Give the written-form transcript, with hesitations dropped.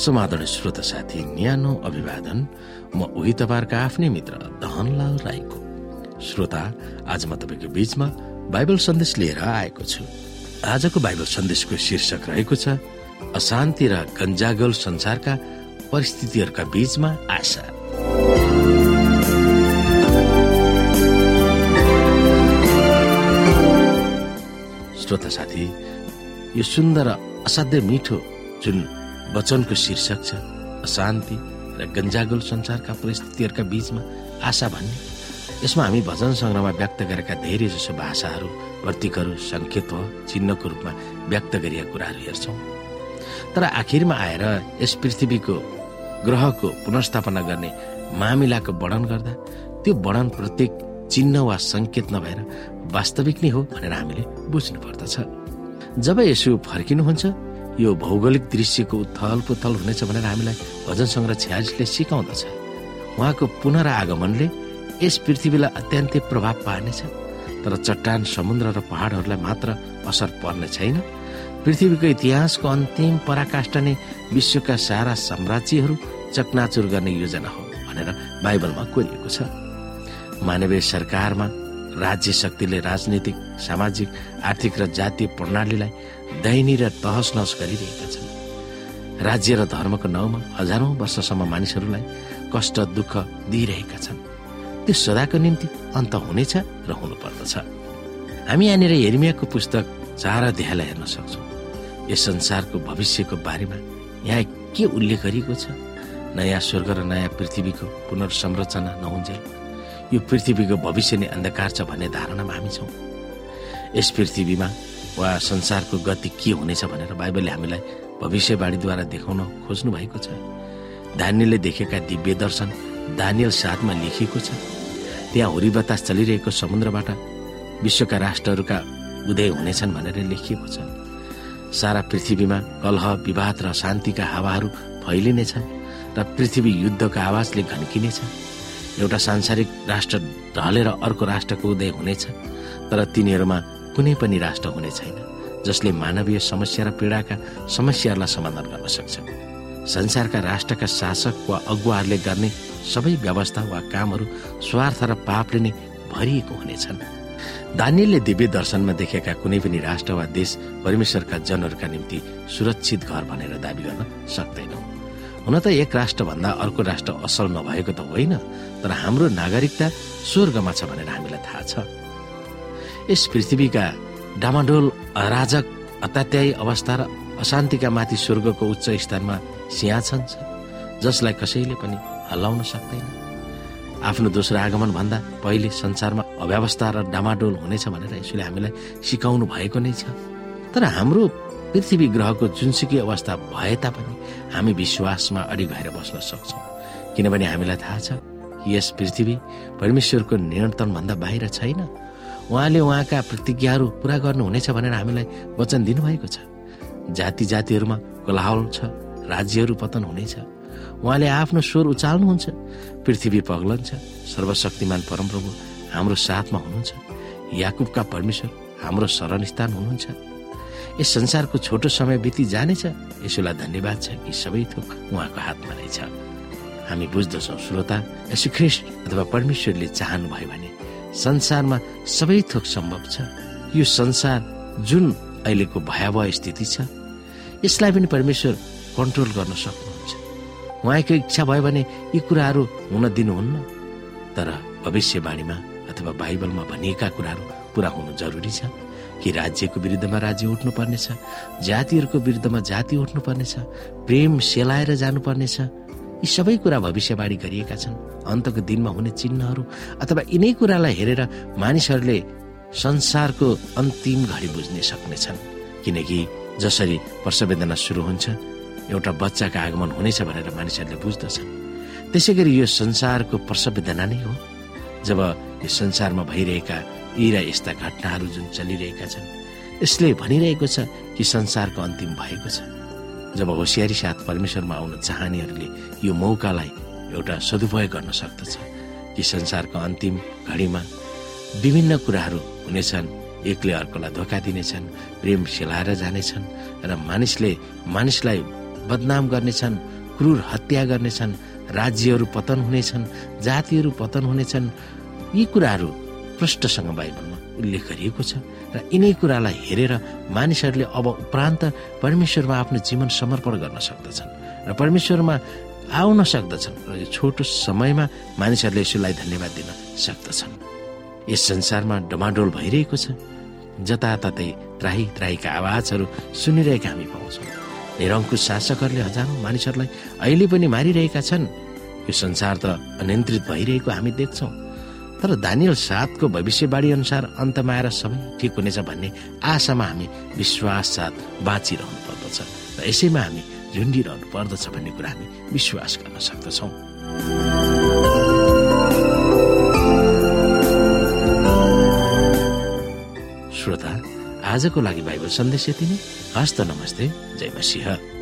समादरणीय श्रोता साथी, न्यानो अभिवादन। म उही तपाईहरुका आफ्नै मित्र दहनलाल राईको। श्रोता, आज म तपाईको बीचमा बाइबल सन्देश लिएर आएको छु। आजको बाइबल सन्देशको शीर्षक रहेको छ अशान्ति र गन्जागोल संसारका परिस्थितिहरूका बीचमा आशा। श्रोता साथी, यो सुन्दर असाध्यै मिठो जुन वचनको शीर्षक छ अशान्ति र गन्जागोल संसारका परिस्थितिहरूका बीचमा आशा भन्ने, यसमा हामी भजन संग्रहमा व्यक्त गरेका धेरै जसो भाषाहरू, प्रतीकहरू, संकेत वा चिन्हको रूपमा व्यक्त गरिएका कुराहरू हेर्छौँ। तर आखिरमा आएर यस पृथ्वीको ग्रहको पुनर्स्थापना गर्ने मामिलाको वर्णन गर्दा त्यो वर्णन प्रत्येक चिन्ह वा संकेत नभएर वास्तविक नै हो भनेर हामीले बुझ्नु पर्दछ। जब यसो फर्किनुहुन्छ, यो भौगोलिक दृश्यको उथल पुथल हुनेछ भनेर हामीलाई भजन संग्रह 46ले सिकाउँदछ। उहाँको पुनरागमनले यस पृथ्वीलाई अत्यन्तै प्रभाव पार्नेछ, तर चट्टान, समुद्र र पहाडहरूलाई मात्र असर पर्ने छैन। पृथ्वीको इतिहासको अन्तिम पराकाष्ठा नै विश्वका सारा साम्राज्यहरू चकनाचुर गर्ने योजना हो भनेर बाइबलमा कोरिएको छ। मानवीय सरकारमा राज्य शक्तिले राजनीतिक, सामाजिक, आर्थिक र जातीय प्रणालीलाई दैनी र तहस नहस गरिरहेका छन्। राज्य र धर्मको नाउँमा हजारौं वर्षसम्म मानिसहरूलाई कष्ट, दुःख दिइरहेका छन्। त्यो सदाको निम्ति अन्त हुनेछ र हुनुपर्दछ। हामी यहाँनिर यिर्मयाको पुस्तक 4 अध्यायलाई हेर्न सक्छौँ। यस संसारको भविष्यको बारेमा यहाँ के उल्लेख गरिएको छ? नयाँ स्वर्ग र नयाँ पृथ्वीको पुनर्संरचना नहुन्जेल यो पृथ्वीको भविष्य नै अन्धकार छ भन्ने धारणामा हामी छौँ। यस पृथ्वीमा वा संसारको गति के हुनेछ भनेर बाइबलले हामीलाई भविष्यवाणीद्वारा देखाउन खोज्नु भएको छ। दानियलले देखेका दिव्य दर्शन दानियल 7मा लेखिएको छ। त्यहाँ हुरी बतास चलिरहेको समुद्रबाट विश्वका राष्ट्रहरूका उदय हुनेछन् भनेर लेखिएको छ। सारा पृथ्वीमा कलह, विवाद र शान्तिका हावाहरू फैलिनेछन् र पृथ्वी युद्धका आवाजले घन्किनेछ। एउटा सांसारिक राष्ट्र ढलेर अर्को राष्ट्रको उदय हुनेछ, तर तिनीहरूमा कुनै पनि राष्ट्र हुने छैन जसले मानवीय समस्या र पीडाका समस्याहरूलाई समाधान गर्न सक्छ। संसारका राष्ट्रका शासक वा अगुवाहरूले गर्ने सबै व्यवस्था वा कामहरू स्वार्थ र पापले नै भरिएको हुनेछन्। दानियलले दिव्य दर्शनमा देखेका कुनै पनि राष्ट्र वा देश परमेश्वरका जनहरूका निम्ति सुरक्षित घर भनेर दाबी गर्न सक्दैनौँ। हुन त एक राष्ट्रभन्दा अर्को राष्ट्र असल नभएको त होइन, तर हाम्रो नागरिकता स्वर्गमा छ भनेर हामीलाई थाहा छ। यस पृथ्वीका डामाडोल, अराजक, अत्यात्यायी अवस्था र अशान्तिका माथि स्वर्गको उच्च स्थानमा सिंहासन छ जसलाई कसैले पनि हल्लाउन सक्दैन। आफ्नो दोस्रो आगमन भन्दा पहिले संसारमा अव्यवस्था र डामाडोल हुनेछ भनेर यसले हामीलाई सिकाउनु भएको नै छ। तर हाम्रो पृथ्वी ग्रहको जुनसुकै अवस्था भए तापनि हामी विश्वासमा अडिग भएर बस्न सक्छौँ, किनभने हामीलाई थाहा छ कि यस पृथ्वी परमेश्वरको नियन्त्रण भन्दा बाहिर छैन। उहाँले उहाँका प्रतिज्ञाहरू पूरा गर्नुहुनेछ भनेर हामीलाई वचन दिनुभएको छ। जाति जातिहरूमा कोलाहल छ, राज्यहरू पतन हुनेछ। उहाँले आफ्नो स्वर उचाल्नुहुन्छ, पृथ्वी पग्लन्छ। सर्वशक्तिमान परमप्रभु हाम्रो साथमा हुनुहुन्छ। याकुबका परमेश्वर हाम्रो शरणस्थान हुनुहुन्छ। यस संसारको छोटो समय बिति जानेछ, यसोलाई धन्यवाद छ कि सबै थोक उहाँको हातमा नै छ। हामी बुझ्दछौँ श्रोता, यसो ख्रीष्ट अथवा परमेश्वरले चाहनु भयो भने संसारमा सबै थोक सम्भव छ। यो संसार जुन अहिलेको भयावह स्थिति छ, यसलाई पनि परमेश्वर कन्ट्रोल गर्न सक्नुहुन्छ। उहाँको इच्छा भयो भने यी कुराहरू हुन दिनुहुन्न। तर भविष्यवाणीमा अथवा बाइबलमा भनिएका कुराहरू पूरा हुनु जरुरी छ कि राज्यको विरुद्धमा राज्य उठ्नुपर्नेछ, जातिहरूको विरुद्धमा जाति उठ्नुपर्नेछ, प्रेम सेलाएर जानुपर्नेछ। यी सबै कुरा भविष्यवाणी गरिएका छन्। अन्तको दिनमा हुने चिन्हहरू अथवा यिनै कुरालाई हेरेर मानिसहरूले संसारको अन्तिम घडी बुझ्न सक्नेछन्। किनकि जसरी प्रसववेदना सुरु हुन्छ, एउटा बच्चाको आगमन हुनेछ भनेर मानिसहरूले बुझ्दछन्, त्यसै गरी यो संसारको प्रसववेदना नै हो। जब यो संसारमा भइरहेका यी र यस्ता घटनाहरू जुन चलिरहेका छन्, यसले भनिरहेको छ कि संसारको अन्तिम भएको छ। जब होसियारी साथ परमेश्वरमा आउन चाहनेहरूले यो मौकालाई एउटा सदुपयोग गर्न सक्दछ कि संसारको अन्तिम घडीमा विभिन्न कुराहरू हुनेछन्। एकले अर्कोलाई धोका दिनेछन्, प्रेम सेलाएर जानेछन् र मानिसलाई बदनाम गर्नेछन्, क्रूर हत्या गर्नेछन्, राज्यहरू पतन हुनेछन्, जातिहरू पतन हुनेछन्। यी कुराहरू प्रष्टसँग बाइबलमा उल्लेख गरिएको छ र यिनै कुरालाई हेरेर मानिसहरूले अब उपरान्त परमेश्वरमा आफ्नो जीवन समर्पण गर्न सक्दछन् र परमेश्वरमा आउन सक्दछन् र यो छोटो समयमा मानिसहरूले यसलाई धन्यवाद दिन सक्दछन्। यस संसारमा डमाडोल भइरहेको छ, जताततै त्राही त्राहीका आवाजहरू सुनिरहेका हामी पाउँछौँ। निरङ्कुश शासकहरूले हजारौं मानिसहरूलाई अहिले पनि मारिरहेका छन्। यो संसार त अनियन्त्रित भइरहेको हामी देख्छौँ। तर दानियल 7 को भविष्यवाणी अनुसार अन्तमा आएर सबै ठिक हुनेछ भन्ने आशामा हामी विश्वास साथ बाँचिरहनु पर्दछ र यसैमा हामी झुन्डिरहनु पर्दछ भन्ने कुरा हामी विश्वास गर्न सक्दछौँ। श्रोता, आजको लागि बाइबल सन्देश यति नै। हस्त नमस्ते, जय मसीह।